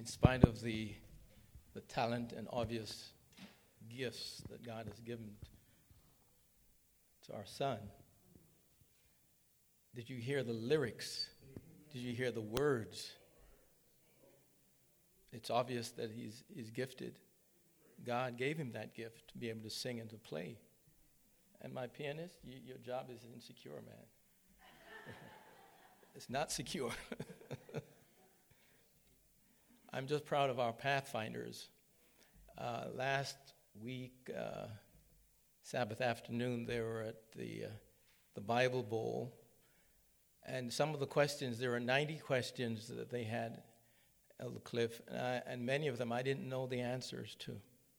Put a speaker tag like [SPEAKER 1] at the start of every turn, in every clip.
[SPEAKER 1] in spite of the talent and obvious gifts that God has given to our son, did you hear the lyrics? Did you hear the words? It's obvious that he's gifted. God gave him that gift to be able to sing and to play. And my pianist, your job is insecure, man. It's not secure. I'm just proud of our Pathfinders. Last week, Sabbath afternoon, they were at the Bible Bowl. And some of the questions, there were 90 questions that they had, Elder Cliff, and many of them I didn't know the answers to.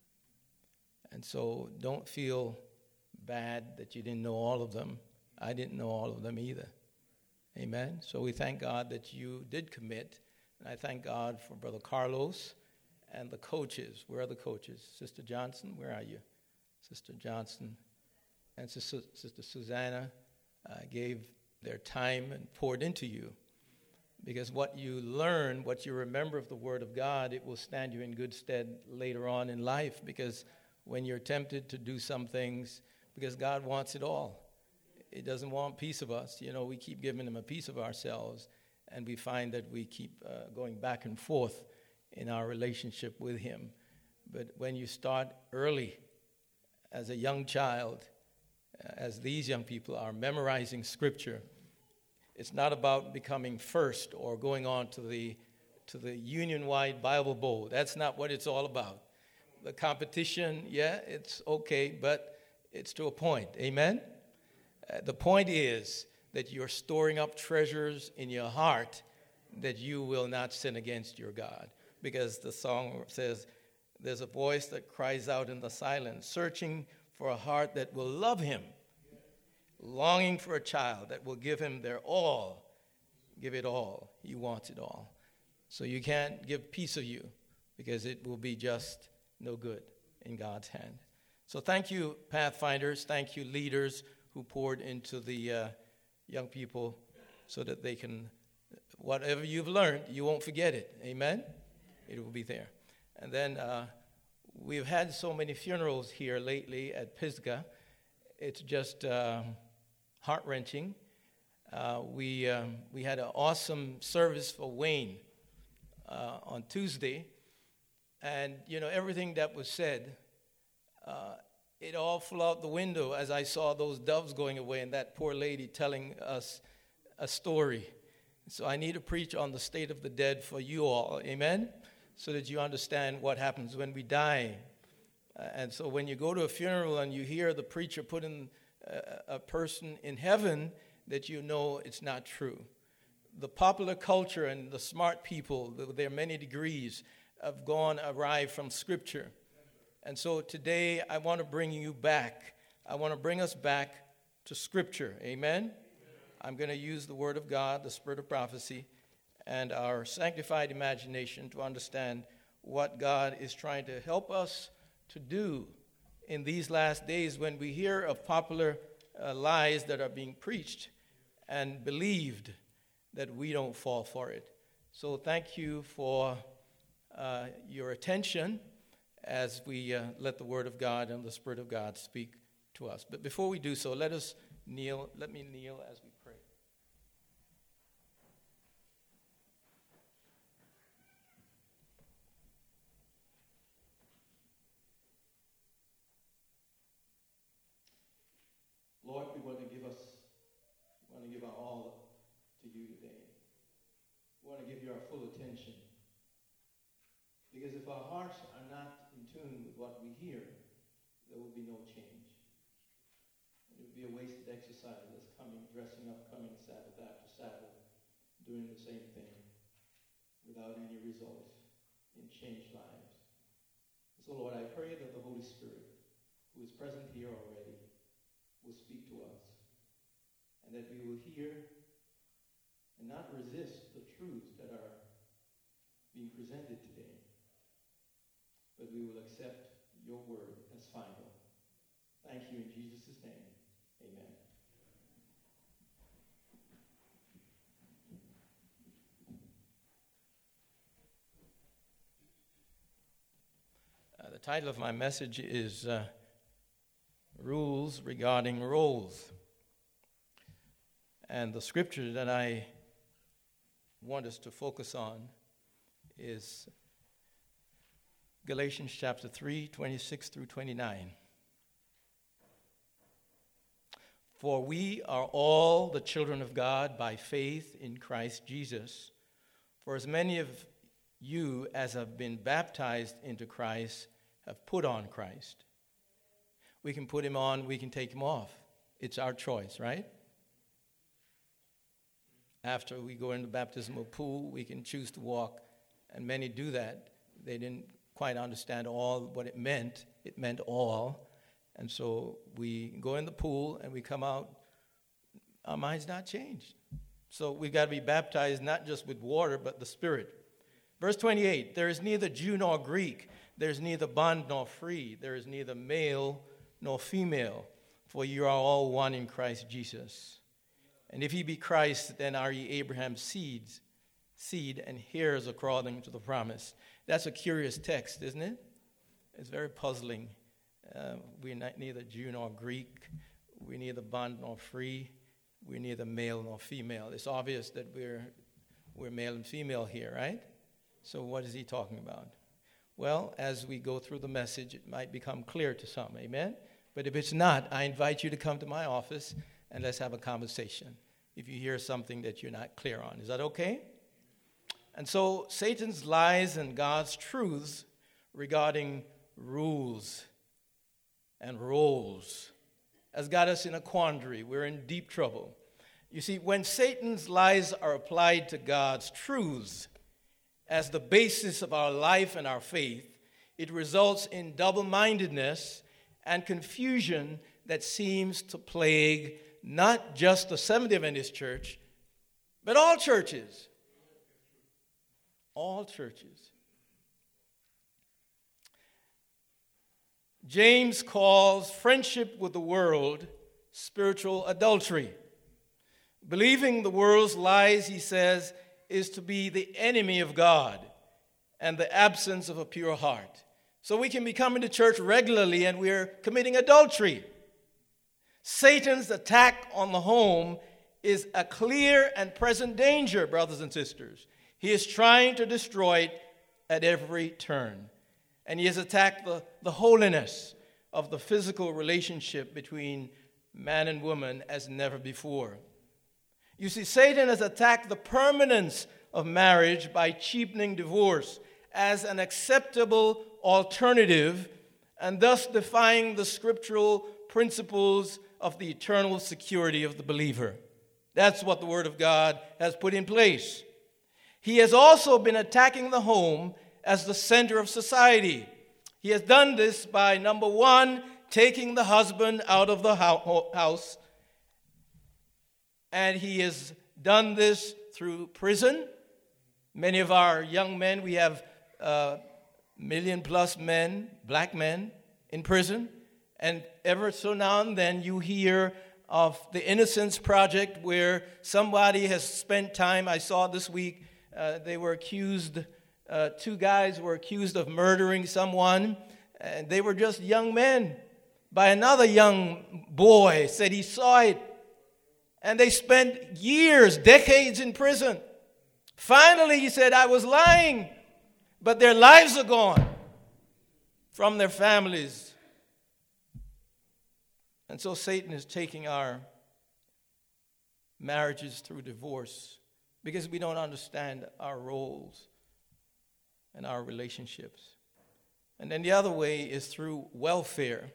[SPEAKER 1] And so don't feel bad that you didn't know all of them. I didn't know all of them either. Amen? So we thank God that you did commit. And I thank God for Brother Carlos and the coaches. Where are the coaches? Sister Johnson, where are you? Sister Johnson and Sister Susanna gave their time and poured into you. Because what you learn, what you remember of the Word of God, it will stand you in good stead later on in life. Because when you're tempted to do some things, because God wants it all. He doesn't want a piece of us. You know, we keep giving him a piece of ourselves, and we find that we keep going back and forth in our relationship with him. But when you start early, as a young child, as these young people are memorizing Scripture, it's not about becoming first or going on to the Union-wide Bible Bowl. That's not what it's all about. The competition, yeah, it's okay, but it's to a point. Amen? The point is that you're storing up treasures in your heart that you will not sin against your God. Because the song says, there's a voice that cries out in the silence, searching for a heart that will love him, longing for a child that will give him their all, give it all. He wants it all. So you can't give piece of you because it will be just no good in God's hand. So thank you, Pathfinders. Thank you, leaders who poured into the young people so that they can, whatever you've learned, you won't forget it. Amen? It will be there. And then we've had so many funerals here lately at Pisgah. It's just heart-wrenching. We had an awesome service for Wayne on Tuesday. And, you know, everything that was said, it all flew out the window as I saw those doves going away and that poor lady telling us a story. So I need to preach on the state of the dead for you all, amen? So that you understand what happens when we die. And so when you go to a funeral and you hear the preacher put in a person in heaven, that you know it's not true. The popular culture and the smart people, with their many degrees, have arrived from Scripture. And so today I want to bring you back. I want to bring us back to Scripture. Amen? I'm going to use the Word of God, the Spirit of prophecy, and our sanctified imagination to understand what God is trying to help us to do in these last days when we hear of popular lies that are being preached and believed, that we don't fall for it. So thank you for your attention as we let the Word of God and the Spirit of God speak to us. But before we do so, let us kneel. Let me kneel as we pray. Lord, we want to give our all to you today. We want to give you our full attention. Because if our hearts are not in tune with what we hear, there will be no change. It would be a wasted exercise as dressing up, coming Sabbath after Sabbath, doing the same thing without any result in changed lives. So, Lord, I pray that the Holy Spirit, who is present here already, will speak to us, and that we will hear and not resist the truths that are being presented today, but we will accept your word as final. Thank you in Jesus' name. Amen. title of my message is Rules Regarding Roles. And the scripture that I want us to focus on is Galatians chapter 3, 26 through 29. For we are all the children of God by faith in Christ Jesus. For as many of you as have been baptized into Christ have put on Christ. We can put him on, we can take him off. It's our choice, right? After we go in the baptismal pool, we can choose to walk, and many do that. They didn't quite understand all what it meant. It meant all. And so we go in the pool and we come out, our mind's not changed. So we've got to be baptized not just with water, but the Spirit. Verse 28, there is neither Jew nor Greek, there is neither bond nor free, there is neither male nor female, for you are all one in Christ Jesus. And if ye be Christ, then are ye Abraham's seed and heirs according to the promise. That's a curious text, isn't it? It's very puzzling. We're neither Jew nor Greek. We're neither bond nor free. We're neither male nor female. It's obvious that we're male and female here, right? So what is he talking about? Well, as we go through the message, it might become clear to some, amen? But if it's not, I invite you to come to my office and let's have a conversation if you hear something that you're not clear on. Is that okay? And so Satan's lies and God's truths regarding rules and roles has got us in a quandary. We're in deep trouble. You see, when Satan's lies are applied to God's truths as the basis of our life and our faith, it results in double-mindedness and confusion that seems to plague not just the Seventh-day Adventist Church, but all churches. All churches. James calls friendship with the world spiritual adultery. Believing the world's lies, he says, is to be the enemy of God and the absence of a pure heart. So we can be coming to church regularly and we're committing adultery. Satan's attack on the home is a clear and present danger, brothers and sisters. He is trying to destroy it at every turn. And he has attacked the holiness of the physical relationship between man and woman as never before. You see, Satan has attacked the permanence of marriage by cheapening divorce as an acceptable alternative and thus defying the scriptural principles of the eternal security of the believer. That's what the Word of God has put in place. He has also been attacking the home as the center of society. He has done this by, number one, taking the husband out of the house. And he has done this through prison. Many of our young men, we have million-plus men, black men, in prison. And ever so now and then you hear of the Innocence Project where somebody has spent time. I saw this week they were accused, two guys were accused of murdering someone. And they were just young men. By another young boy said he saw it. And they spent years, decades in prison. Finally, he said, I was lying. But their lives are gone from their families. And so Satan is taking our marriages through divorce because we don't understand our roles and our relationships. And then the other way is through welfare.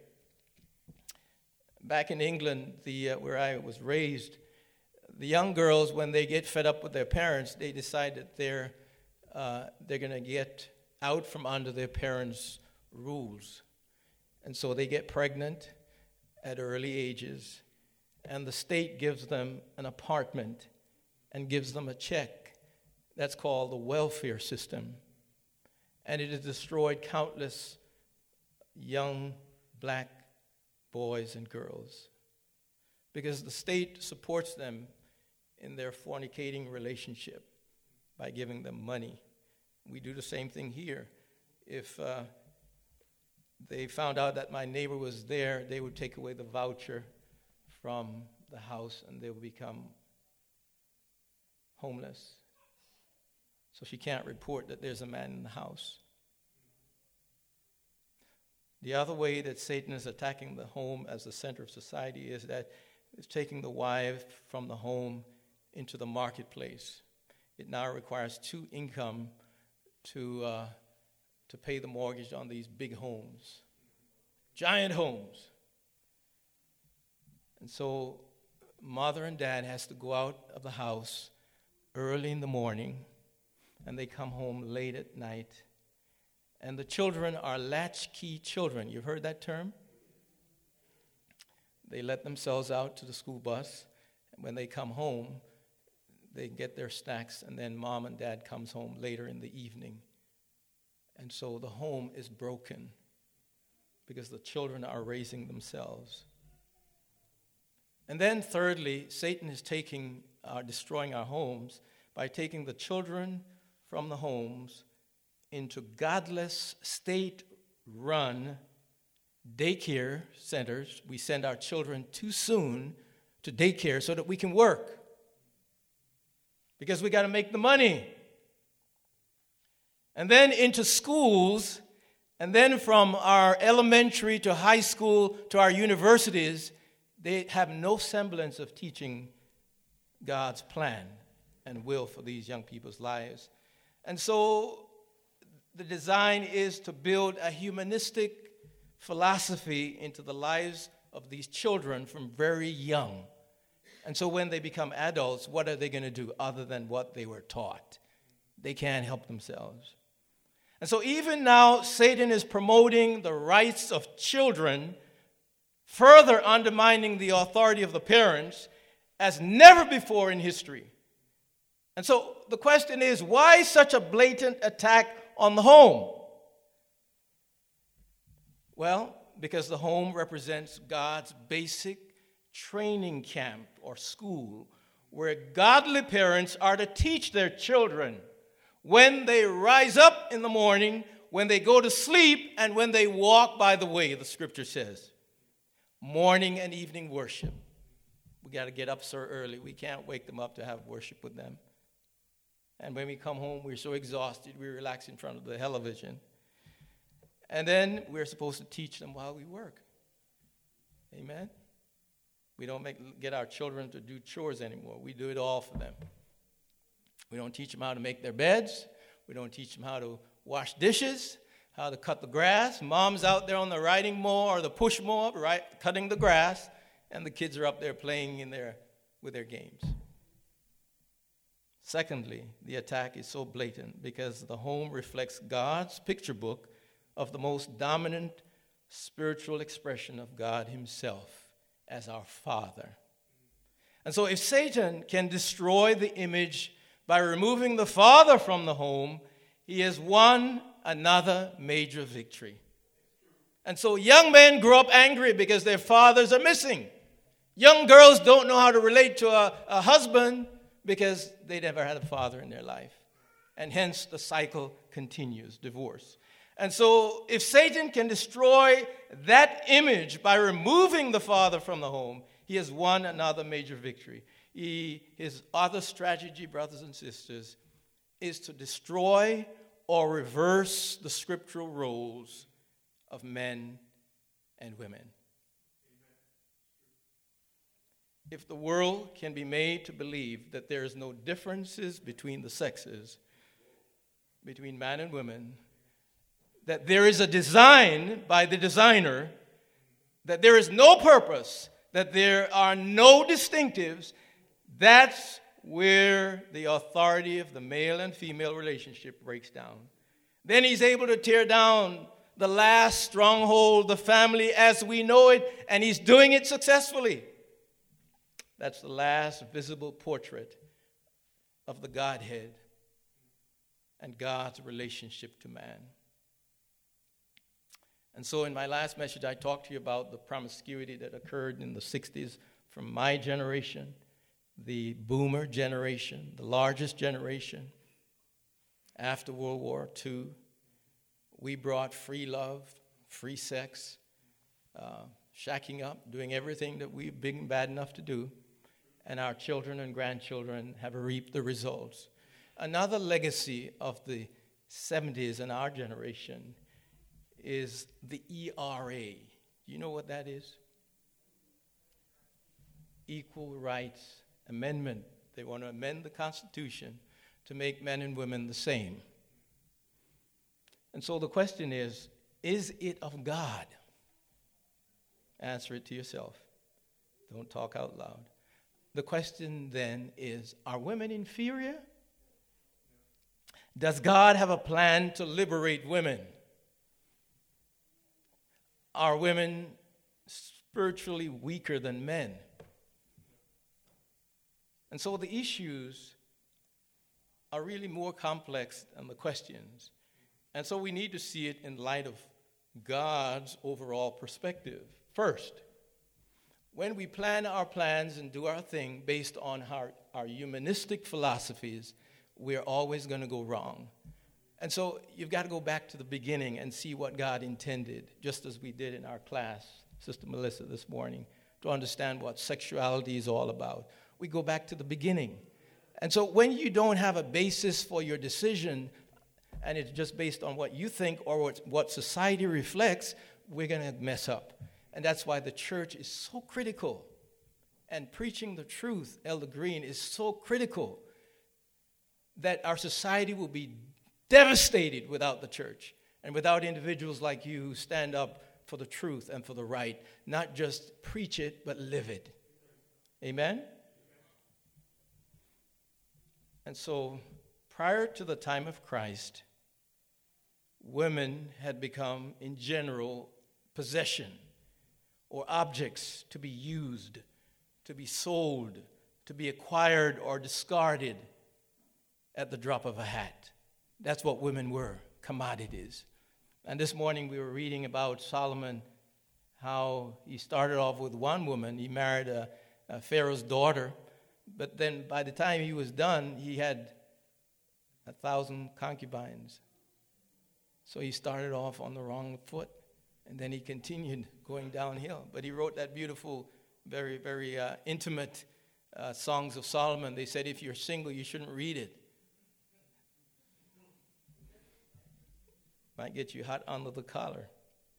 [SPEAKER 1] Back in England, where I was raised, the young girls, when they get fed up with their parents, they decide that they're going to get out from under their parents' rules. And so they get pregnant at early ages, and the state gives them an apartment and gives them a check. That's called the welfare system. And it has destroyed countless young black boys and girls because the state supports them in their fornicating relationship by giving them money. We do the same thing here. If they found out that my neighbor was there, they would take away the voucher from the house and they would become homeless. So she can't report that there's a man in the house. The other way that Satan is attacking the home as the center of society is that it's taking the wife from the home into the marketplace. It now requires 2 income to pay the mortgage on these big homes, giant homes. And so mother and dad has to go out of the house early in the morning, and they come home late at night. And the children are latchkey children. You've heard that term? They let themselves out to the school bus. And when they come home, they get their snacks, and then mom and dad comes home later in the evening. And so the home is broken because the children are raising themselves. And then thirdly, Satan is destroying our homes by taking the children from the homes into godless, state-run daycare centers. We send our children too soon to daycare so that we can work, because we got to make the money. And then into schools, and then from our elementary to high school to our universities, they have no semblance of teaching God's plan and will for these young people's lives. And so the design is to build a humanistic philosophy into the lives of these children from very young. And so when they become adults, what are they going to do other than what they were taught? They can't help themselves. And so even now, Satan is promoting the rights of children, further undermining the authority of the parents as never before in history. And so the question is, why such a blatant attack on the home? Well, because the home represents God's basic training camp or school where godly parents are to teach their children when they rise up in the morning, when they go to sleep, and when they walk by the way, the scripture says. Morning and evening worship. We got to get up so early. We can't wake them up to have worship with them. And when we come home, we're so exhausted, we relax in front of the television. And then we're supposed to teach them while we work. Amen? We don't get our children to do chores anymore. We do it all for them. We don't teach them how to make their beds. We don't teach them how to wash dishes, how to cut the grass. Mom's out there on the riding mower or the push mower, right, cutting the grass, and the kids are up there playing with their games. Secondly, the attack is so blatant because the home reflects God's picture book of the most dominant spiritual expression of God himself as our Father. And so if Satan can destroy the image by removing the Father from the home, he has won another major victory. And so young men grow up angry because their fathers are missing. Young girls don't know how to relate to a husband because they never had a father in their life. And hence the cycle continues, divorce. And so if Satan can destroy that image by removing the father from the home, he has won another major victory. His other strategy, brothers and sisters, is to destroy or reverse the scriptural roles of men and women. If the world can be made to believe that there is no differences between the sexes, between man and women, that there is a design by the designer, that there is no purpose, that there are no distinctives, that's where the authority of the male and female relationship breaks down. Then he's able to tear down the last stronghold, the family as we know it, and he's doing it successfully. That's the last visible portrait of the Godhead and God's relationship to man. And so in my last message, I talked to you about the promiscuity that occurred in the 60s from my generation, the boomer generation, the largest generation. After World War II, we brought free love, free sex, shacking up, doing everything that we've been bad enough to do, and our children and grandchildren have reaped the results. Another legacy of the 70s and our generation is the ERA. Do you know what that is? Equal Rights Amendment. They want to amend the Constitution to make men and women the same. And so the question is it of God? Answer it to yourself. Don't talk out loud. The question then is, are women inferior? Does God have a plan to liberate women? Are women spiritually weaker than men? And so the issues are really more complex than the questions. And so we need to see it in light of God's overall perspective. First, when we plan our plans and do our thing based on our humanistic philosophies, we're always going to go wrong. And so you've got to go back to the beginning and see what God intended, just as we did in our class, Sister Melissa, this morning, to understand what sexuality is all about. We go back to the beginning. And so when you don't have a basis for your decision, and it's just based on what you think or what society reflects, we're going to mess up. And that's why the church is so critical. And preaching the truth, Elder Green, is so critical that our society will be devastated without the church and without individuals like you who stand up for the truth and for the right, not just preach it, but live it. Amen? And so, prior to the time of Christ, women had become, in general, possession or objects to be used, to be sold, to be acquired or discarded at the drop of a hat. That's what women were, commodities. And this morning we were reading about Solomon, how he started off with one woman. He married a Pharaoh's daughter, but then by the time he was done, he had 1,000 concubines. So he started off on the wrong foot, and then he continued going downhill. But he wrote that beautiful, very, very intimate Songs of Solomon. They said if you're single, you shouldn't read it. Might get you hot under the collar.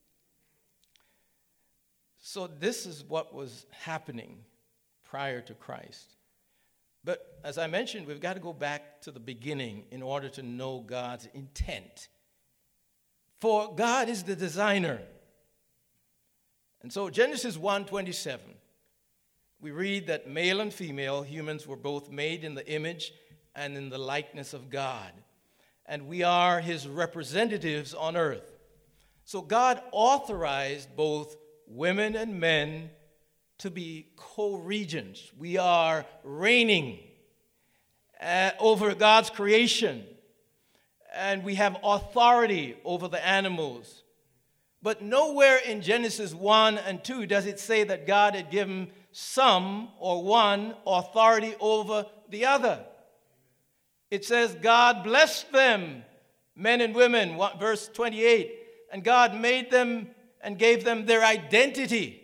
[SPEAKER 1] So this is what was happening prior to Christ. But as I mentioned, we've got to go back to the beginning in order to know God's intent. For God is the designer. And so Genesis 1:27, we read that male and female humans were both made in the image and in the likeness of God. And we are his representatives on earth. So God authorized both women and men to be co-regents. We are reigning over God's creation. And we have authority over the animals. But nowhere in Genesis 1 and 2 does it say that God had given some or one authority over the other. It says God blessed them, men and women, verse 28, and God made them and gave them their identity.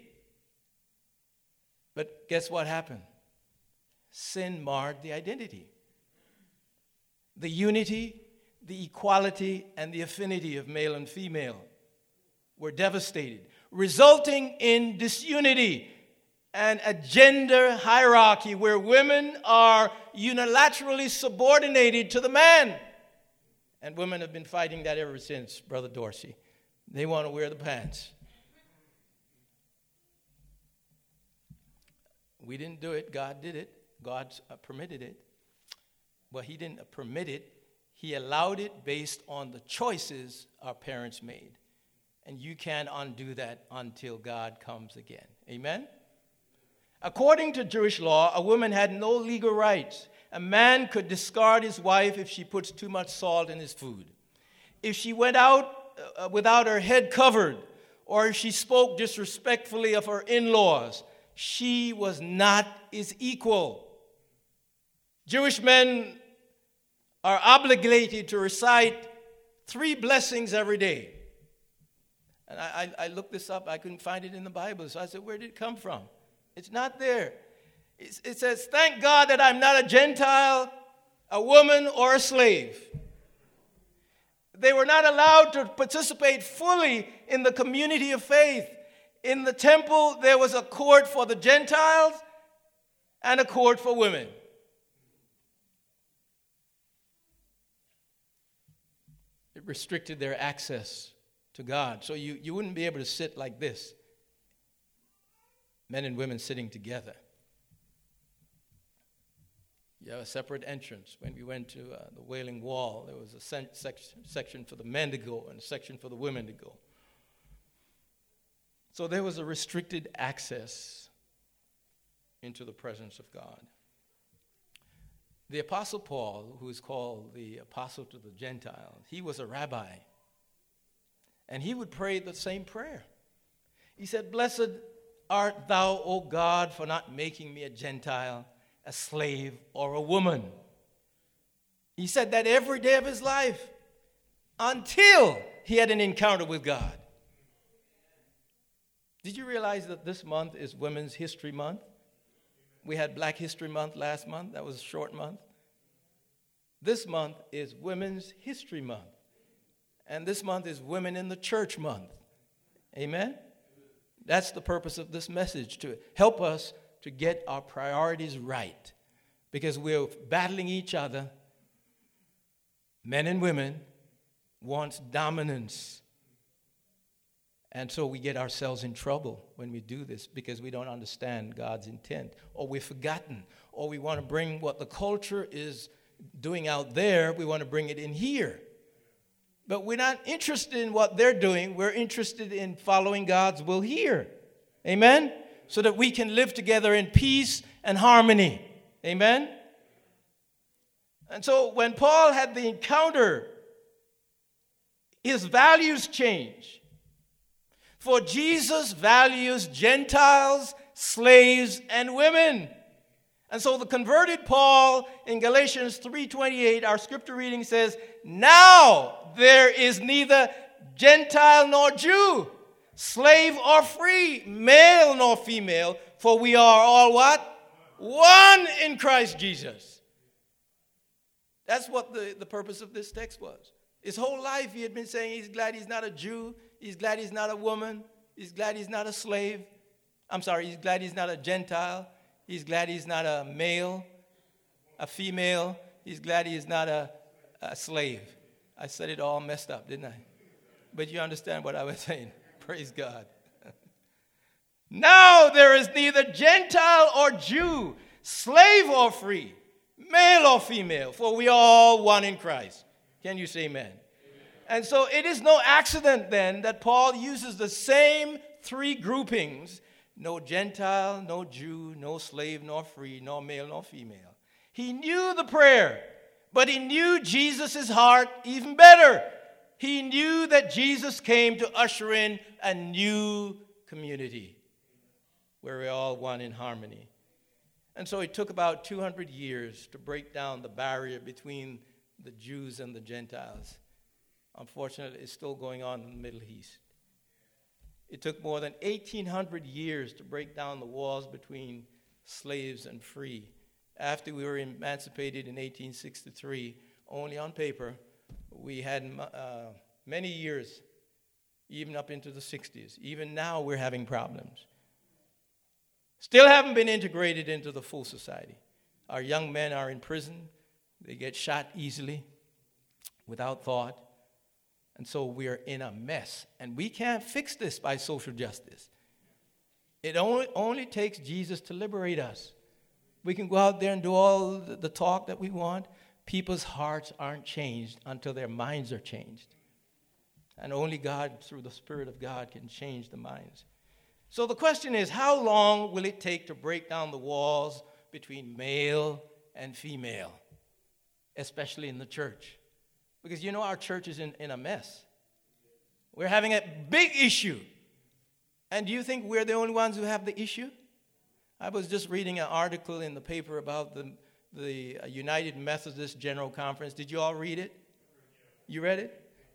[SPEAKER 1] But guess what happened? Sin marred the identity. The unity, the equality, and the affinity of male and female were devastated, resulting in disunity and a gender hierarchy where women are unilaterally subordinated to the man. And women have been fighting that ever since, Brother Dorsey. They want to wear the pants. We didn't do it. God did it. God permitted it. Well, he didn't permit it. He allowed it based on the choices our parents made. And you can't undo that until God comes again. Amen? According to Jewish law, a woman had no legal rights. A man could discard his wife if she puts too much salt in his food. If she went out without her head covered, or if she spoke disrespectfully of her in-laws, she was not his equal. Jewish men are obligated to recite 3 blessings every day. And I looked this up. I couldn't find it in the Bible. So I said, where did it come from? It's not there. It says, thank God that I'm not a Gentile, a woman, or a slave. They were not allowed to participate fully in the community of faith. In the temple, there was a court for the Gentiles and a court for women. It restricted their access to God. So you wouldn't be able to sit like this, men and women sitting together. You have a separate entrance. When we went to the Wailing Wall, there was a section for the men to go and a section for the women to go. So there was a restricted access into the presence of God. The Apostle Paul, who is called the Apostle to the Gentiles, he was a rabbi. And he would pray the same prayer. He said, blessed art thou, O God, for not making me a Gentile, a slave, or a woman. He said that every day of his life until he had an encounter with God. Did you realize that this month is Women's History Month? We had Black History Month last month. That was a short month. This month is Women's History Month. And this month is Women in the Church Month. Amen? That's the purpose of this message, to help us to get our priorities right. Because we're battling each other. Men and women want dominance. And so we get ourselves in trouble when we do this because we don't understand God's intent, or we've forgotten, or we want to bring what the culture is doing out there, we want to bring it in here. But we're not interested in what they're doing. We're interested in following God's will here. Amen? So that we can live together in peace and harmony. Amen? And so when Paul had the encounter, his values changed. For Jesus values Gentiles, slaves, and women. And so the converted Paul in Galatians 3:28, our scripture reading says, now there is neither Gentile nor Jew, slave or free, male nor female, for we are all what? One in Christ Jesus. That's what the purpose of this text was. His whole life he had been saying he's glad he's not a Jew. He's glad he's not a woman. He's glad he's not a slave. He's glad he's not a Gentile. He's glad he's not a male, a female. He's glad he's not a slave. I said it all messed up, didn't I? But you understand what I was saying. Praise God. Now there is neither Gentile or Jew, slave or free, male or female, for we are all one in Christ. Can you say amen? And so it is no accident then that Paul uses the same three groupings: no Gentile, no Jew, no slave nor free, nor male nor female. He knew the prayer, but he knew Jesus' heart even better. He knew that Jesus came to usher in a new community where we're all one in harmony. And so it took about 200 years to break down the barrier between the Jews and the Gentiles. Unfortunately, it's still going on in the Middle East. It took more than 1,800 years to break down the walls between slaves and free. After we were emancipated in 1863, only on paper, we had many years, even up into the 60s. Even now, we're having problems. Still haven't been integrated into the full society. Our young men are in prison. They get shot easily, without thought. And so we're in a mess. And we can't fix this by social justice. It only takes Jesus to liberate us. We can go out there and do all the talk that we want. People's hearts aren't changed until their minds are changed. And only God, through the Spirit of God, can change the minds. So the question is, how long will it take to break down the walls between male and female, especially in the church? Because you know our church is in a mess. We're having a big issue. And do you think we're the only ones who have the issue? I was just reading an article in the paper about the United Methodist General Conference. Did you all read it? You read it?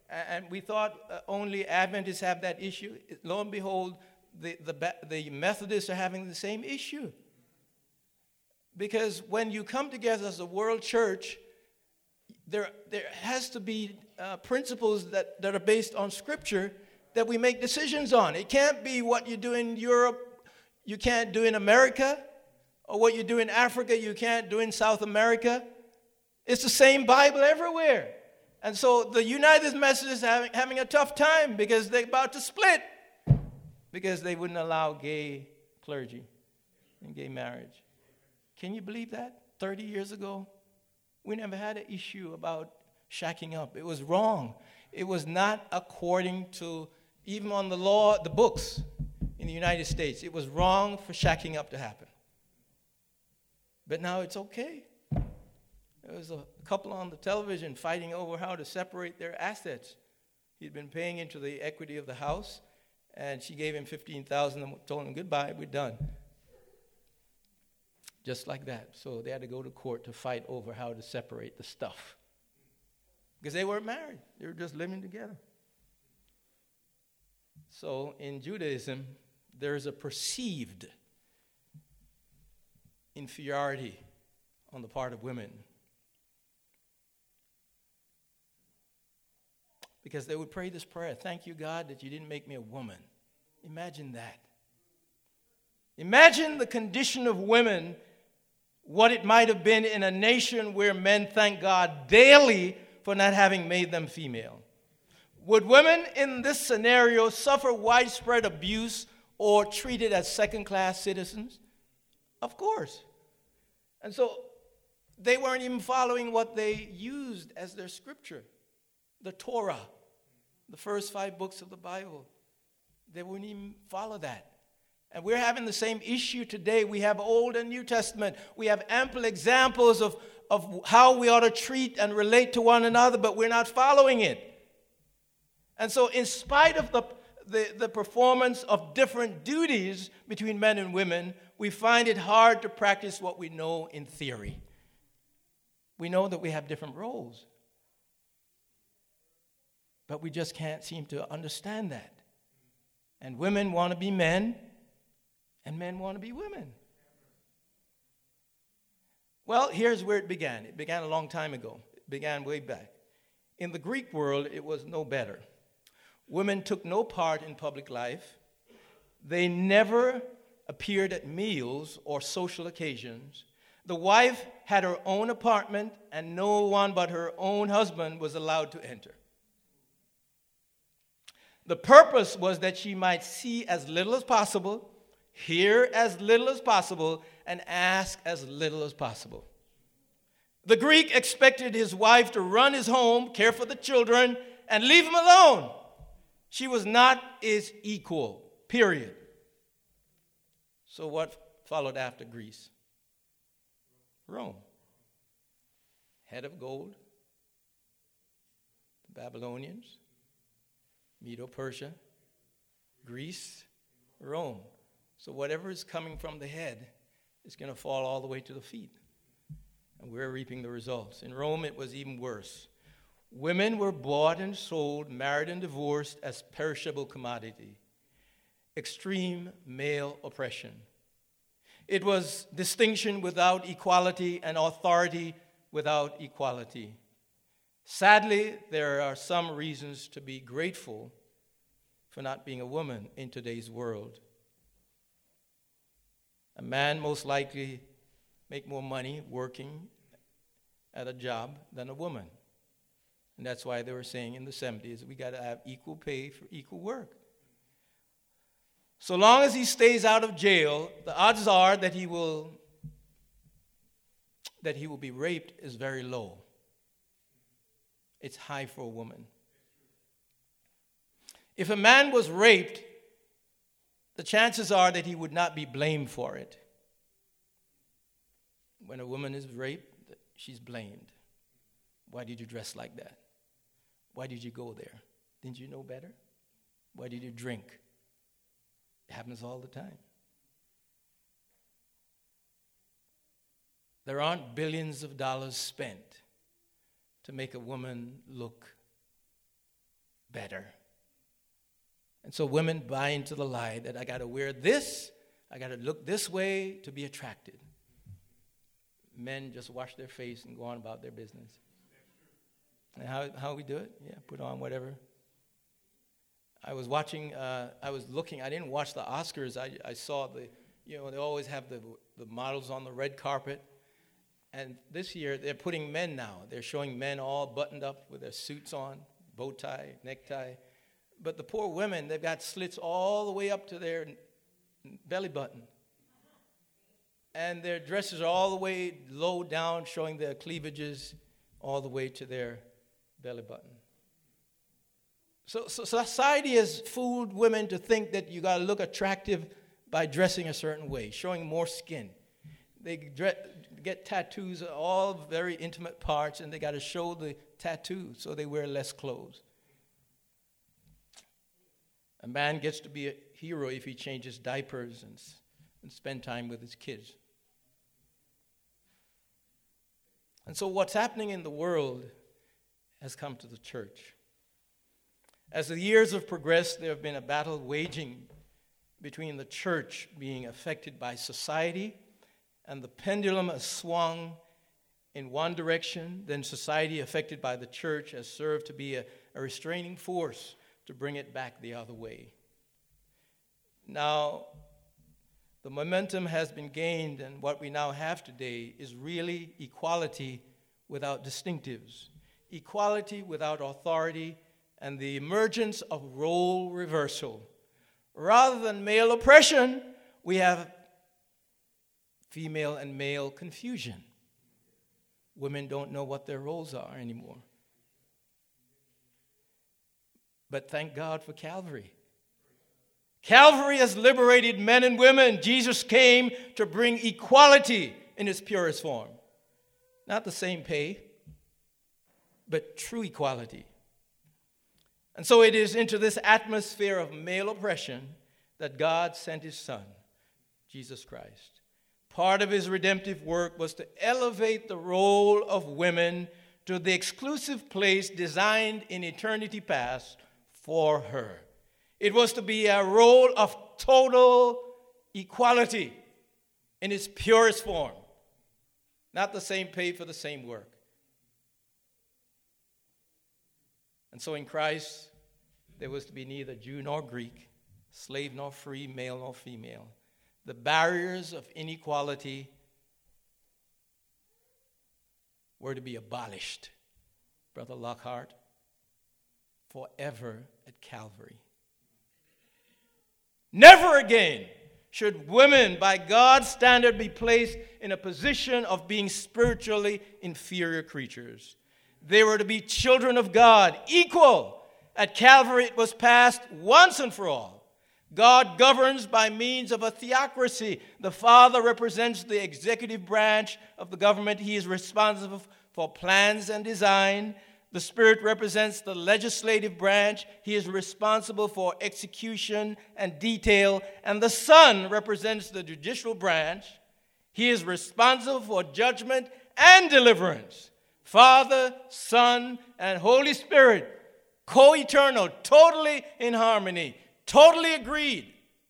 [SPEAKER 1] And we thought only Adventists have that issue. Lo and behold, the Methodists are having the same issue. Because when you come together as a world church, there has to be principles that are based on Scripture that we make decisions on. It can't be what you do in Europe, you can't do in America, or what you do in Africa, you can't do in South America. It's the same Bible everywhere. And so the United Methodists are having a tough time because they're about to split because they wouldn't allow gay clergy and gay marriage. Can you believe that? 30 years ago, we never had an issue about shacking up. It was wrong. It was not according to, even on the law, the books in the United States, it was wrong for shacking up to happen. But now it's okay. There was a couple on the television fighting over how to separate their assets. He'd been paying into the equity of the house, and she gave him $15,000 and told him, goodbye, we're done. Just like that. So they had to go to court to fight over how to separate the stuff. Because they weren't married. They were just living together. So in Judaism, there is a perceived inferiority on the part of women. Because they would pray this prayer, thank you, God, that you didn't make me a woman. Imagine that. Imagine the condition of women, what it might have been in a nation where men thank God daily for not having made them female. Would women in this scenario suffer widespread abuse or treated as second-class citizens? Of course. And so they weren't even following what they used as their scripture, the Torah, the first 5 books of the Bible. They wouldn't even follow that. And we're having the same issue today. We have Old and New Testament. We have ample examples of how we ought to treat and relate to one another, but we're not following it. And so in spite of the performance of different duties between men and women, we find it hard to practice what we know in theory. We know that we have different roles, but we just can't seem to understand that. And women want to be men, and men want to be women. Well, here's where it began. It began a long time ago. It began way back. In the Greek world, it was no better. Women took no part in public life. They never appeared at meals or social occasions. The wife had her own apartment, and no one but her own husband was allowed to enter. The purpose was that she might see as little as possible, hear as little as possible, and ask as little as possible. The Greek expected his wife to run his home, care for the children, and leave him alone. She was not his equal, period. So what followed after Greece? Rome. Head of gold, the Babylonians, Medo-Persia, Greece, Rome. So whatever is coming from the head is going to fall all the way to the feet. And we're reaping the results. In Rome, it was even worse. Women were bought and sold, married and divorced as perishable commodity. Extreme male oppression. It was distinction without equality and authority without equality. Sadly, there are some reasons to be grateful for not being a woman in today's world. A man most likely make more money working at a job than a woman. And that's why they were saying in the 70s, we got to have equal pay for equal work. So long as he stays out of jail, the odds are that he will be raped is very low. It's high for a woman. If a man was raped, the chances are that he would not be blamed for it. When a woman is raped, she's blamed. Why did you dress like that? Why did you go there? Didn't you know better? Why did you drink? It happens all the time. There aren't billions of dollars spent to make a woman look better. And so women buy into the lie that I got to wear this, I got to look this way to be attracted. Men just wash their face and go on about their business. And how we do it? Yeah, put on whatever. I was watching, I didn't watch the Oscars. I saw they always have the models on the red carpet. And this year, they're putting men now. They're showing men all buttoned up with their suits on, bow tie, necktie. But the poor women, they've got slits all the way up to their belly button. And their dresses are all the way low down, showing their cleavages all the way to their belly button. So society has fooled women to think that you got to look attractive by dressing a certain way, showing more skin. They get tattoos, all very intimate parts, and they got to show the tattoo, so they wear less clothes. A man gets to be a hero if he changes diapers and spend time with his kids. And so what's happening in the world has come to the church. As the years have progressed, there have been a battle waging between the church being affected by society, and the pendulum has swung in one direction. Then society affected by the church has served to be a restraining force to bring it back the other way. Now, the momentum has been gained, and what we now have today is really equality without distinctives, equality without authority, and the emergence of role reversal. Rather than male oppression, we have female and male confusion. Women don't know what their roles are anymore. But thank God for Calvary. Calvary has liberated men and women. Jesus came to bring equality in its purest form. Not the same pay, but true equality. And so it is into this atmosphere of male oppression that God sent his Son, Jesus Christ. Part of his redemptive work was to elevate the role of women to the exclusive place designed in eternity past for her. It was to be a role of total equality in its purest form. Not the same pay for the same work. And so in Christ, there was to be neither Jew nor Greek, slave nor free, male nor female. The barriers of inequality were to be abolished, Brother Lockhart, forever at Calvary. Never again should women, by God's standard, be placed in a position of being spiritually inferior creatures. They were to be children of God, equal. At Calvary, it was passed once and for all. God governs by means of a theocracy. The Father represents the executive branch of the government. He is responsible for plans and design. The Spirit represents the legislative branch. He is responsible for execution and detail. And the Son represents the judicial branch. He is responsible for judgment and deliverance. Father, Son, and Holy Spirit, co-eternal, totally in harmony, totally agreed.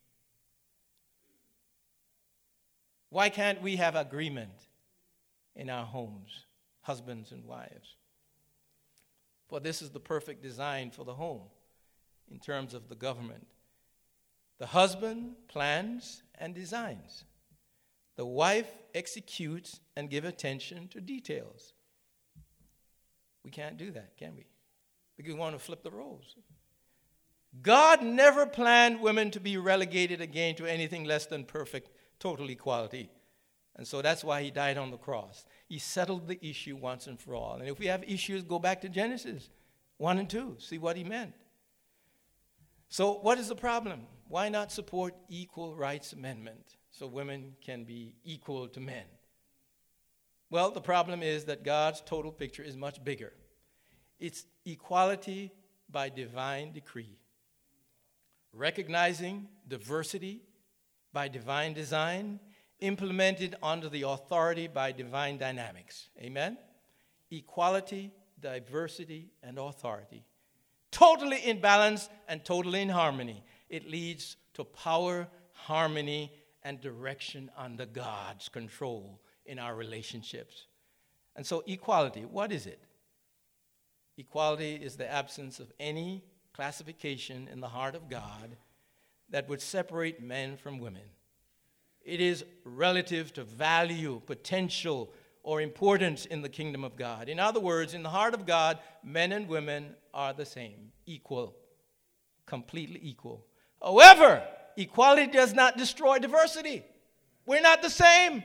[SPEAKER 1] Why can't we have agreement in our homes, husbands and wives? For this is the perfect design for the home in terms of the government. The husband plans and designs. The wife executes and gives attention to details. We can't do that, can we? Because we want to flip the roles. God never planned women to be relegated again to anything less than perfect, total equality. And so that's why he died on the cross. He settled the issue once and for all. And if we have issues, go back to Genesis 1 and 2. See what he meant. So what is the problem? Why not support equal rights amendment so women can be equal to men? Well, the problem is that God's total picture is much bigger. It's equality by divine decree. Recognizing diversity by divine design, implemented under the authority by divine dynamics. Amen? Equality, diversity, and authority. totally in balance and totally in harmony. It leads to power, harmony, and direction under God's control in our relationships. And so equality, what is it? Equality is the absence of any classification in the heart of God that would separate men from women. It is relative to value, potential, or importance in the kingdom of God. In other words, in the heart of God, men and women are the same, equal, completely equal. However, equality does not destroy diversity. We're not the same.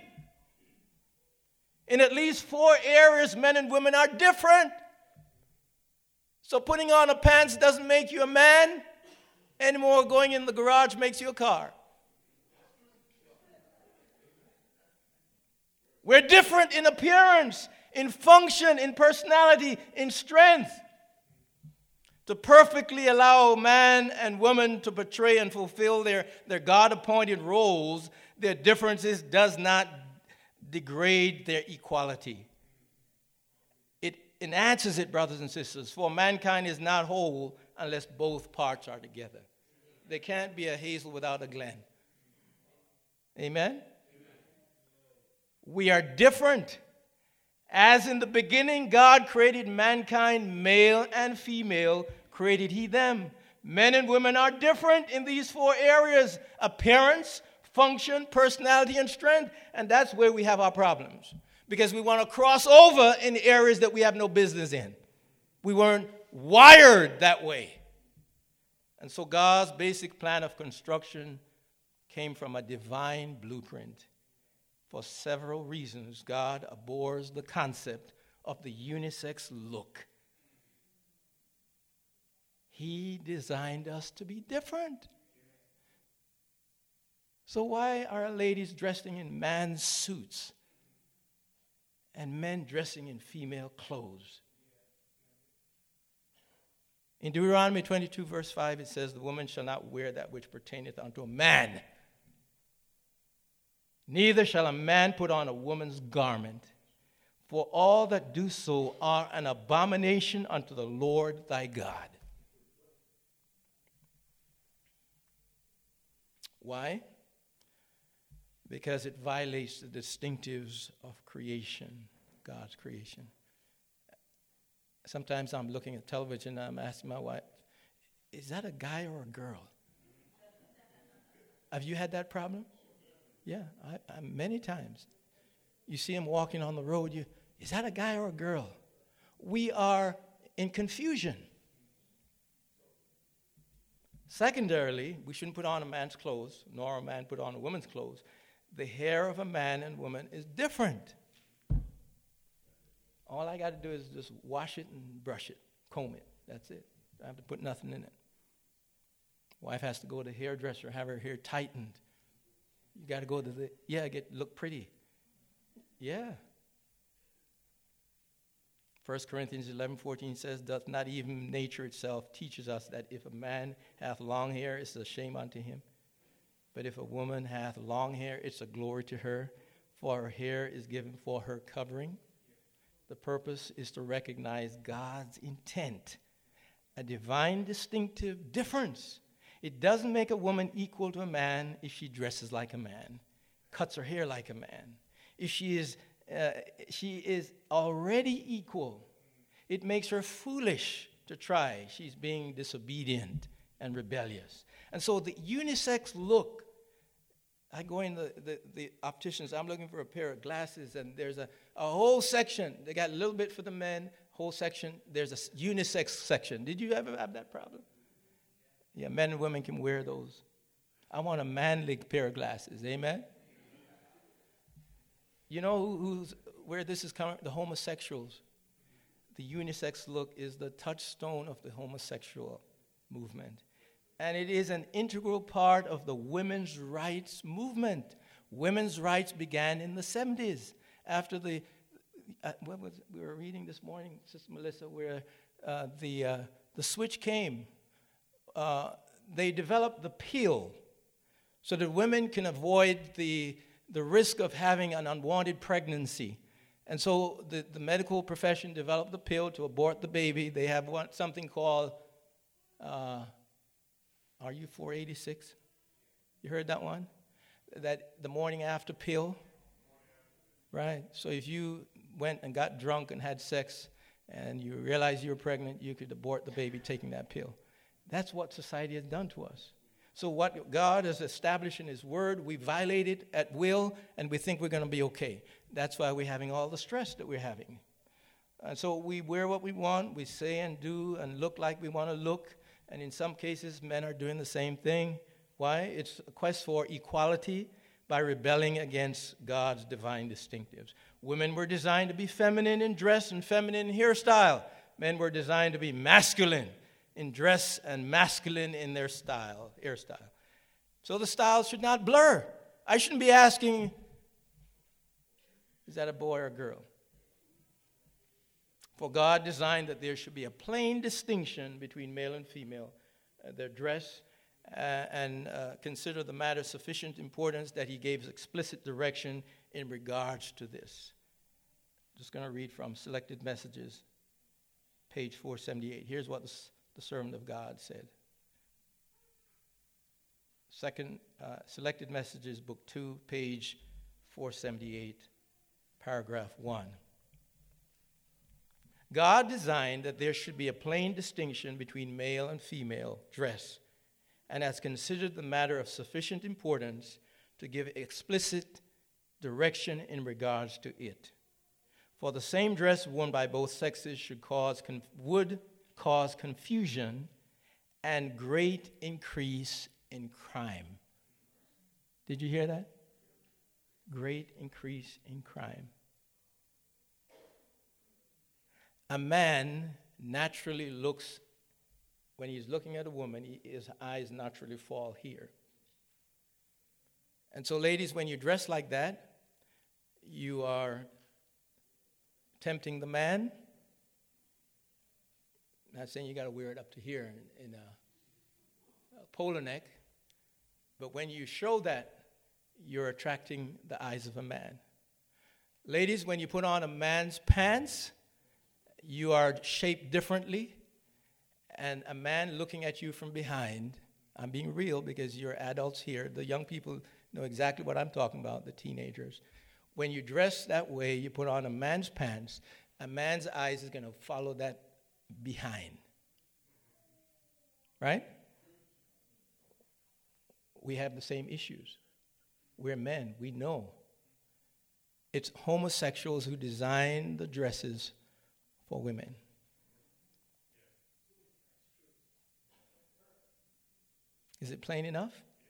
[SPEAKER 1] In at least 4 areas, men and women are different. So putting on a pants doesn't make you a man anymore. Going in the garage makes you a car. We're different in appearance, in function, in personality, in strength. To perfectly allow man and woman to portray and fulfill their God-appointed roles, their differences does not degrade their equality. It enhances it, brothers and sisters, for mankind is not whole unless both parts are together. There can't be a Hazel without a Glenn. Amen? We are different. As in the beginning, God created mankind, male and female, created he them. Men and women are different in these 4 areas: appearance, function, personality, and strength. And that's where we have our problems. Because we want to cross over in areas that we have no business in. We weren't wired that way. And so God's basic plan of construction came from a divine blueprint. For several reasons, God abhors the concept of the unisex look. He designed us to be different. So why are ladies dressing in man's suits and men dressing in female clothes? In Deuteronomy 22, verse 5, it says, "The woman shall not wear that which pertaineth unto a man. Neither shall a man put on a woman's garment, for all that do so are an abomination unto the Lord thy God." Why? Because it violates the distinctives of creation, God's creation. Sometimes I'm looking at television and I'm asking my wife, is that a guy or a girl? Have you had that problem? Yeah, I many times. You see him walking on the road, is that a guy or a girl? We are in confusion. Secondarily, we shouldn't put on a man's clothes, nor a man put on a woman's clothes. The hair of a man and woman is different. All I got to do is just wash it and brush it, comb it. That's it. I have to put nothing in it. Wife has to go to the hairdresser, have her hair tightened. You got to go to look pretty. Yeah. 1 Corinthians 11:14 says, "Doth not even nature itself teaches us that if a man hath long hair, it's a shame unto him. But if a woman hath long hair, it's a glory to her, for her hair is given for her covering." The purpose is to recognize God's intent, a divine distinctive difference. It doesn't make a woman equal to a man if she dresses like a man, cuts her hair like a man. If she is already equal, it makes her foolish to try. She's being disobedient and rebellious. And so the unisex look, I go in the opticians, I'm looking for a pair of glasses, and there's a whole section. They got a little bit for the men, whole section. There's a unisex section. Did you ever have that problem? Yeah, men and women can wear those. I want a manly pair of glasses. Amen? You know where this is coming? The homosexuals. The unisex look is the touchstone of the homosexual movement. And it is an integral part of the women's rights movement. Women's rights began in the 70s after we were reading this morning, Sister Melissa, where the switch came. They developed the pill so that women can avoid the risk of having an unwanted pregnancy. And so the medical profession developed the pill to abort the baby. They have something called Are you 486? You heard that one? That the morning after pill? Right? So if you went and got drunk and had sex and you realized you were pregnant, you could abort the baby taking that pill. That's what society has done to us. So what God has established in his word, we violate it at will, and we think we're going to be okay. That's why we're having all the stress that we're having. And so we wear what we want, we say and do and look like we want to look, and in some cases men are doing the same thing. Why? It's a quest for equality by rebelling against God's divine distinctives. Women were designed to be feminine in dress and feminine in hairstyle. Men were designed to be masculine in dress and masculine in their hairstyle. So the styles should not blur. I shouldn't be asking, is that a boy or a girl? For God designed that there should be a plain distinction between male and female, their dress, and consider the matter sufficient importance that he gave explicit direction in regards to this. Just going to read from Selected Messages, page 478. Here's what the servant of God said. Selected Messages, book 2, page 478, paragraph 1. God designed that there should be a plain distinction between male and female dress, and has considered the matter of sufficient importance to give explicit direction in regards to it. For the same dress worn by both sexes would cause confusion and great increase in crime. Did you hear that? Great increase in crime. A man naturally looks, when he's looking at a woman, his eyes naturally fall here. And so, ladies, when you dress like that, you are tempting the man. I'm not saying you got to wear it up to here in a polo neck, but when you show that, you're attracting the eyes of a man. Ladies, when you put on a man's pants, you are shaped differently, and a man looking at you from behind, I'm being real because you're adults here, the young people know exactly what I'm talking about, the teenagers. When you dress that way, you put on a man's pants, a man's eyes is going to follow that behind. Right? We have the same issues. We're men, we know. It's homosexuals who design the dresses for women. Is it plain enough?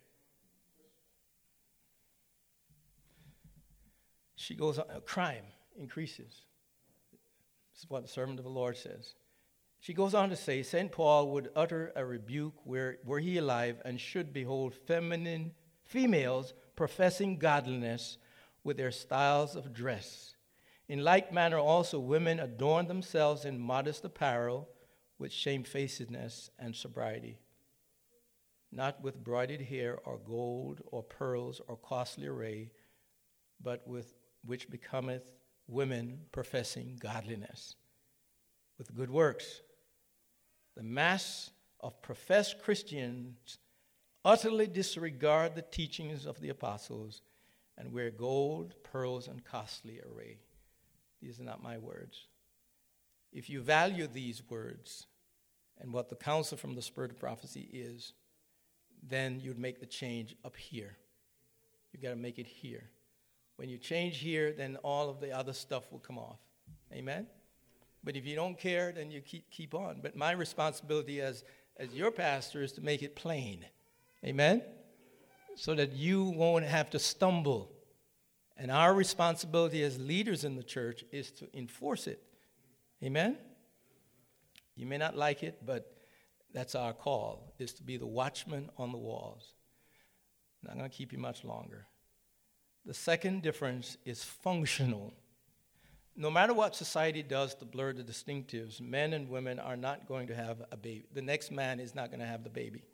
[SPEAKER 1] She goes on, crime increases. This is what the servant of the Lord says. She goes on to say, St. Paul would utter a rebuke were he alive and should behold feminine females professing godliness with their styles of dress. In like manner also women adorn themselves in modest apparel with shamefacedness and sobriety, not with broided hair or gold or pearls or costly array, but with which becometh women professing godliness, with good works. The mass of professed Christians utterly disregard the teachings of the apostles and wear gold, pearls, and costly array. These are not my words. If you value these words and what the counsel from the Spirit of prophecy is, then you'd make the change up here. You've got to make it here. When you change here, then all of the other stuff will come off. Amen? But if you don't care, then you keep on. But my responsibility as your pastor is to make it plain. Amen? So that you won't have to stumble. And our responsibility as leaders in the church is to enforce it. Amen? You may not like it, but that's our call, is to be the watchman on the walls. I'm not going to keep you much longer. The second difference is functional. No matter what society does to blur the distinctives, men and women are not going to have a baby. The next man is not going to have the baby.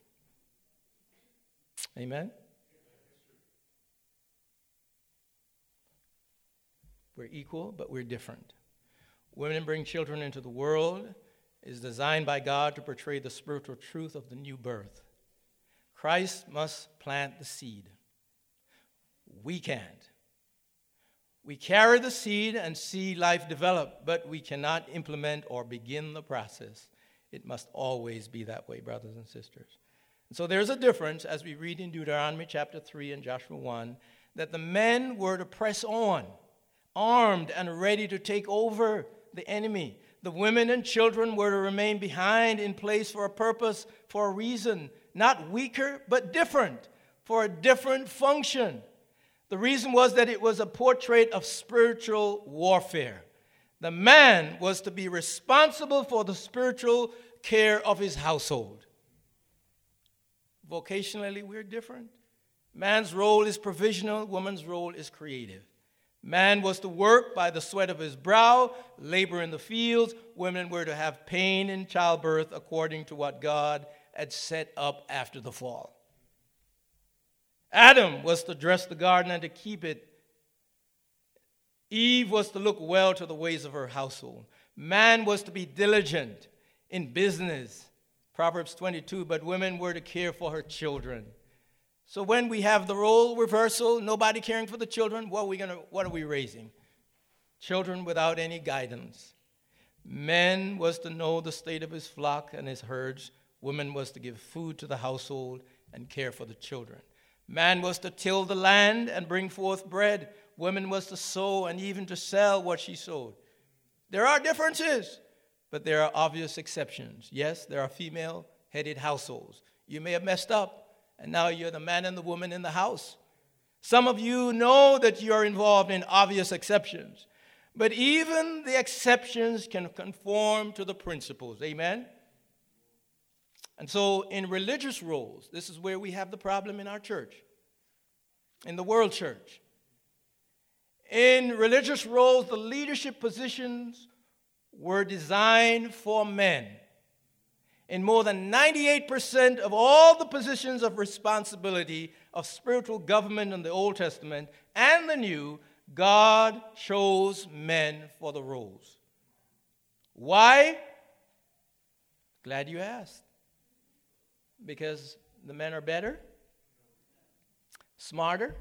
[SPEAKER 1] Amen? We're equal, but we're different. Women bring children into the world, is designed by God to portray the spiritual truth of the new birth. Christ must plant the seed. We can't. We carry the seed and see life develop, but we cannot implement or begin the process. It must always be that way, brothers and sisters. And so there's a difference, as we read in Deuteronomy chapter 3 and Joshua 1, that the men were to press on, armed and ready to take over the enemy. The women and children were to remain behind in place for a purpose, for a reason, not weaker, but different, for a different function. The reason was that it was a portrait of spiritual warfare. The man was to be responsible for the spiritual care of his household. Vocationally, we're different. Man's role is provisional, woman's role is creative. Man was to work by the sweat of his brow, labor in the fields. Women were to have pain in childbirth according to what God had set up after the fall. Adam was to dress the garden and to keep it. Eve was to look well to the ways of her household. Man was to be diligent in business. Proverbs 22, but women were to care for her children. So when we have the role reversal, nobody caring for the children, what are we raising? Children without any guidance. Man was to know the state of his flock and his herds. Woman was to give food to the household and care for the children. Man was to till the land and bring forth bread. Woman was to sow and even to sell what she sowed. There are differences, but there are obvious exceptions. Yes, there are female-headed households. You may have messed up, and now you're the man and the woman in the house. Some of you know that you are involved in obvious exceptions, but even the exceptions can conform to the principles. Amen? And so in religious roles, this is where we have the problem in our church, in the world church. In religious roles, the leadership positions were designed for men. In more than 98% of all the positions of responsibility of spiritual government in the Old Testament and the New, God chose men for the roles. Why? Glad you asked. Because the men are better, smarter.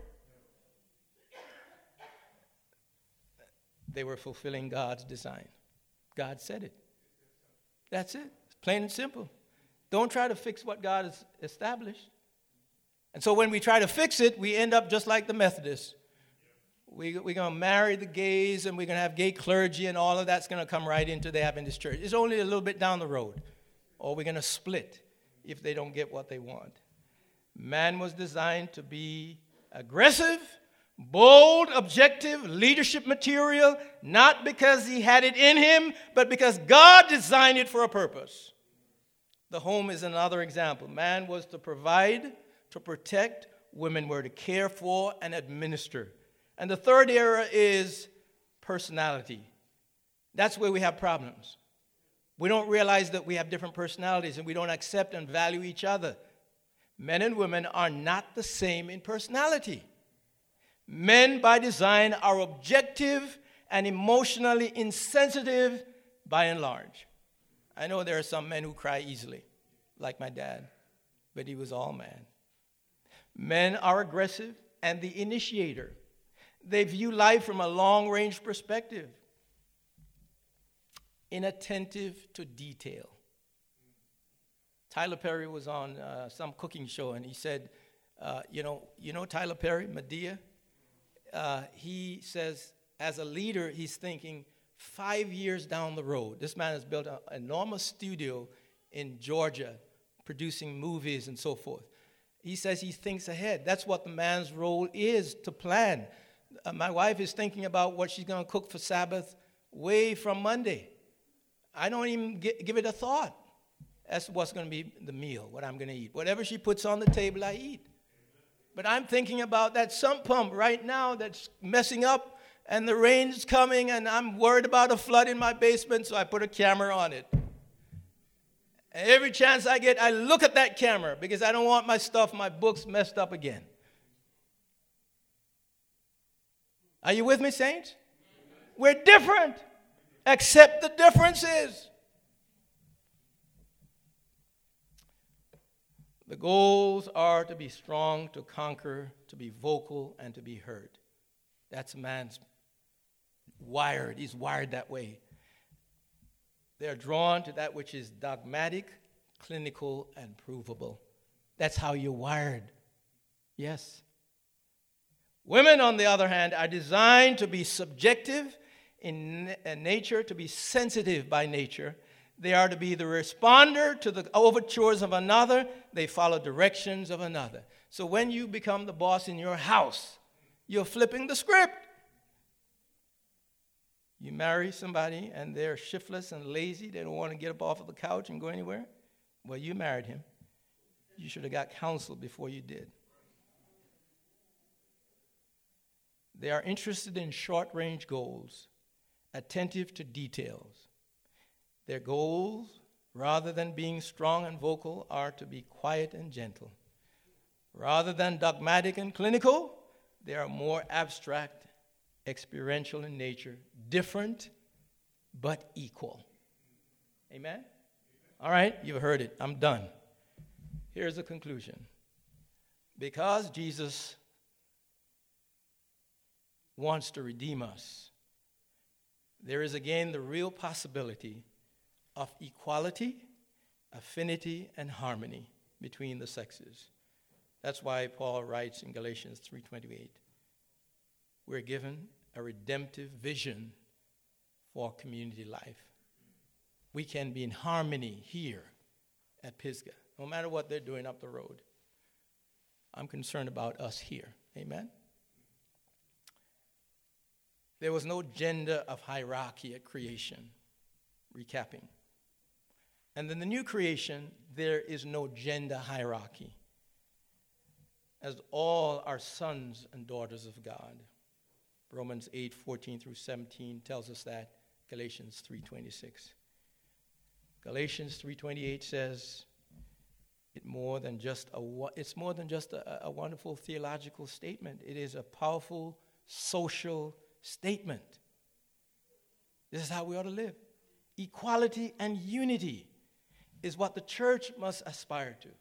[SPEAKER 1] They were fulfilling God's design. God said it. That's it. It's plain and simple. Don't try to fix what God has established. And so when we try to fix it, we end up just like the Methodists. We're going to marry the gays, and we're going to have gay clergy, and all of that's going to come right into the Adventist church. It's only a little bit down the road. Or we're going to split if they don't get what they want. Man was designed to be aggressive, bold, objective, leadership material, not because he had it in him, but because God designed it for a purpose. The home is another example. Man was to provide, to protect. Women were to care for and administer. And the third area is personality. That's where we have problems. We don't realize that we have different personalities, and we don't accept and value each other. Men and women are not the same in personality. Men, by design, are objective and emotionally insensitive by and large. I know there are some men who cry easily, like my dad, but he was all man. Men are aggressive and the initiator. They view life from a long-range perspective, inattentive to detail. Tyler Perry was on some cooking show, and he said, you know Tyler Perry, Medea? He says, as a leader, he's thinking 5 years down the road. This man has built an enormous studio in Georgia, producing movies and so forth. He says he thinks ahead. That's what the man's role is, to plan. My wife is thinking about what she's going to cook for Sabbath way from Monday. I don't even give it a thought. That's what's going to be the meal, what I'm going to eat. Whatever she puts on the table, I eat. But I'm thinking about that sump pump right now that's messing up, and the rain's coming, and I'm worried about a flood in my basement, so I put a camera on it. And every chance I get, I look at that camera because I don't want my stuff, my books messed up again. Are you with me, saints? We're different. Accept the differences. The goals are to be strong, to conquer, to be vocal, and to be heard. That's man's wired. He's wired that way. They're drawn to that which is dogmatic, clinical, and provable. That's how you're wired. Yes. Women, on the other hand, are designed to be subjective in nature, to be sensitive by nature. They are to be the responder to the overtures of another. They follow directions of another. So when you become the boss in your house, you're flipping the script. You marry somebody and they're shiftless and lazy. They don't want to get up off of the couch and go anywhere. Well, you married him. You should have got counsel before you did. They are interested in short-range goals, attentive to details. Their goals, rather than being strong and vocal, are to be quiet and gentle. Rather than dogmatic and clinical, they are more abstract, experiential in nature, different but equal. Amen? All right, you've heard it. I'm done. Here's the conclusion. Because Jesus wants to redeem us, there is again the real possibility of equality, affinity, and harmony between the sexes. That's why Paul writes in Galatians 3:28, we're given a redemptive vision for community life. We can be in harmony here at Pisgah, no matter what they're doing up the road. I'm concerned about us here. Amen? There was no gender of hierarchy at creation. Recapping. And in the new creation, there is no gender hierarchy, as all are sons and daughters of God. Romans 8:14-17 tells us that. Galatians 3:26. Galatians 3:28 says it's more than just a wonderful theological statement. It is a powerful social statement. This is how we ought to live. Equality and unity is what the church must aspire to.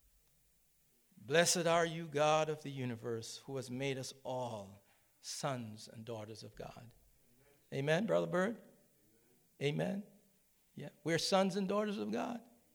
[SPEAKER 1] Blessed are you, God of the universe, who has made us all sons and daughters of God. Amen, Brother Bird? Amen? Yeah, we're sons and daughters of God.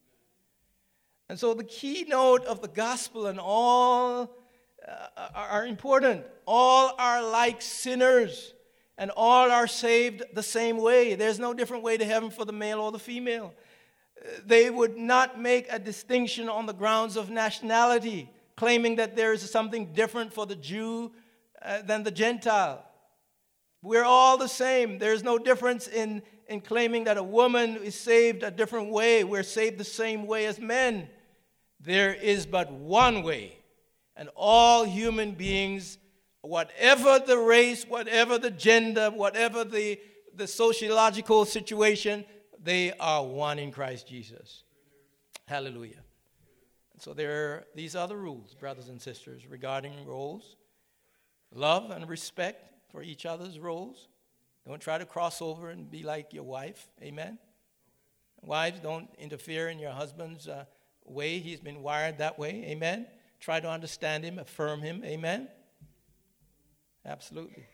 [SPEAKER 1] And so the keynote of the gospel and all are important. All are like sinners, and all are saved the same way. There's no different way to heaven for the male or the female. They would not make a distinction on the grounds of nationality, claiming that there is something different for the Jew than the Gentile. We're all the same. There's no difference in claiming that a woman is saved a different way. We're saved the same way as men. There is but one way, and all human beings, whatever the race, whatever the gender, whatever the sociological situation, they are one in Christ Jesus. Hallelujah. So these are the rules, brothers and sisters, regarding roles. Love and respect for each other's roles. Don't try to cross over and be like your wife. Amen. Wives, don't interfere in your husband's way. He's been wired that way. Amen. Try to understand him, affirm him. Amen. Absolutely.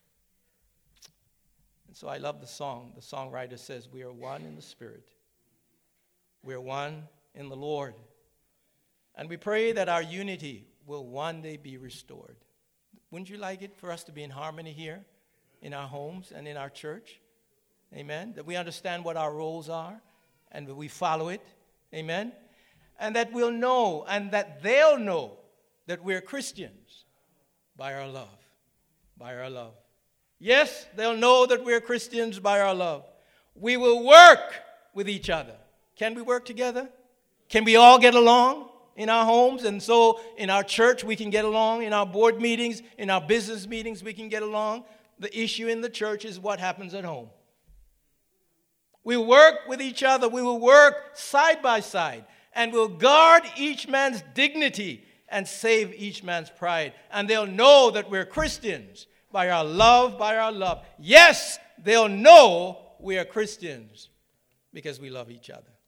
[SPEAKER 1] And so I love the song. The songwriter says, we are one in the Spirit. We are one in the Lord. And we pray that our unity will one day be restored. Wouldn't you like it for us to be in harmony here in our homes and in our church? Amen. That we understand what our roles are and that we follow it. Amen. And that we'll know and that they'll know that we're Christians by our love. By our love. Yes, they'll know that we're Christians by our love. We will work with each other. Can we work together? Can we all get along in our homes? And so in our church, we can get along. In our board meetings, in our business meetings, we can get along. The issue in the church is what happens at home. We work with each other. We will work side by side. And we'll guard each man's dignity and save each man's pride. And they'll know that we're Christians by our love, by our love. Yes, they'll know we are Christians because we love each other.